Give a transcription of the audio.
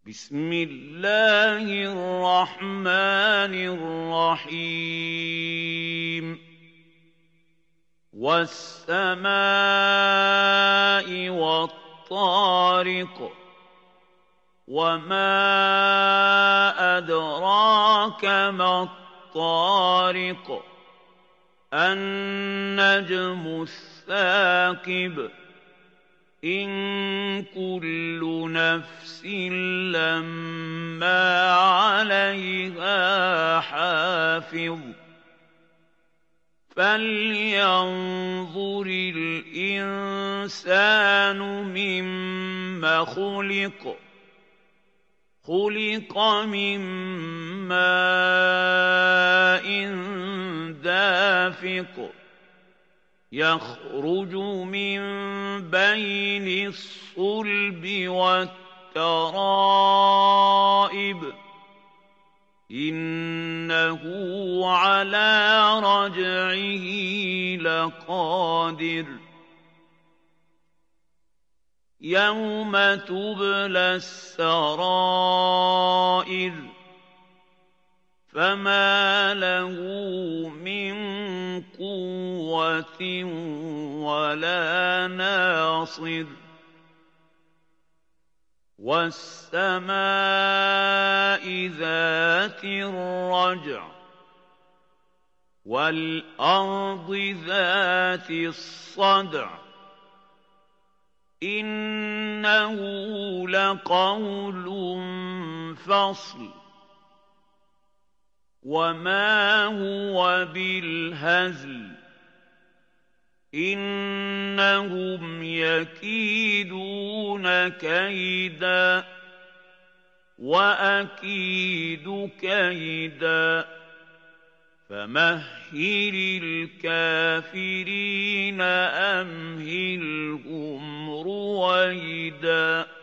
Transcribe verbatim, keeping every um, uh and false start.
بسم الله الرحمن الرحيم والسماء والطارق وما أدراك ما الطارق النجم الثاقب إن كل نفس لما عليها حافظ فلينظر الإنسان مما خلق خلق من ماء دافق يخرج من بين الصلب والترائب إنه على رجعه لقادر يوم تبلى السرائر فما له من قوة ولا ناصر والسماء ذات الرجع والأرض ذات الصدع إنه لقول فصل وما هو بالهزل إنهم يكيدون كيدا وأكيد كيدا فمهل الكافرين أمهلهم رويدا